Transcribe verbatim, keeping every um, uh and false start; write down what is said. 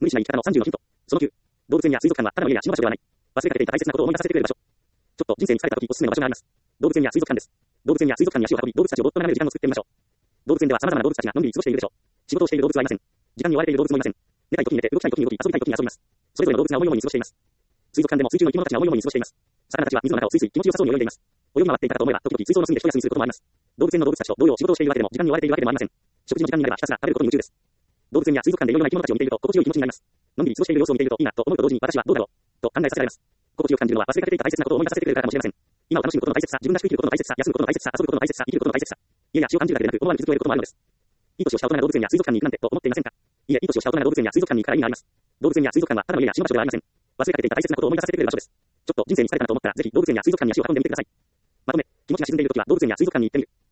無理しない生き方のさんじゅうのヒント。そのきゅう。動物園や水族館はただの家や死の場所ではない。忘れかけていた大切なことを思い出させてくれる場所。ちょっと人生に疲れた時おすすめの場所があります。動物園や水族館です。動物園や水族館に足を運び、動物たちをぼーっと眺める時間を作ってみましょう。動物園では様々な動物たちがのんびり過ごしているでしょう。仕事をしている動物はいません。時間に追われている動物もいません。寝たい時に寝て、動きたい時に動き、遊びたい時に遊びます。それぞれの動物が思い思いに過ごしています。水族館でも水中の生き物たちが思い思いに過ごしています。魚たちは水の中をスイスイ気持ちよさそうに泳いでいます。泳ぎ回っていたかと思えば、時々水槽の隅で一休みすることもあります。動物園の動物たちと同様仕事をしているわけでも、時間に追われているわけでもありません。食事の時間になればひたすら食べることに夢中です。動物園や水族館でいろいろな生き物たちを見ていると、心地よい気持ちになります。のんびり過ごしている様子を見ているといいなと思うと同時に、私はどうだろうと考えさせられます。心地よく感じるのは忘れかけていた大切なことを思い出させてくれるからかもしれません。今を楽しむことの大切さ、自分らしく生きることの大切さ、休むことの大切さ、遊ぶことの大切さ、生きることの大切さ。家や足を感じるだけでなく、思わぬ気づきを得ることもあるのです。いい年をした大人が動物園や水族館に行くなんてと思っていませんか？いえ、いい年をした大人が動物園や水族館に行くから意味があります。動物園や水族館はただの家や死の場所ではありません。忘れかけていた大切なことを思い出させてくれる場所です。ちょっと人生に疲れたなと思ったら、ぜひ動物園や水族館に足を運んでみてください。まとめ、気持ちが沈んでいるときは動物園や水族館に行ってみる。